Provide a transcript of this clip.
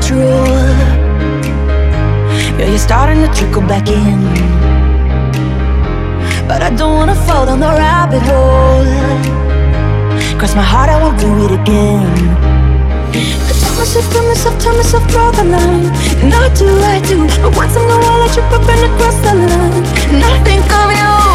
control. Yeah, you're starting to trickle back in, but I don't wanna fall down the rabbit hole. Cross my heart, I won't do it again. I tell myself, draw the line. And I do, but once I'm gonna let you up and across the line. And I think of you.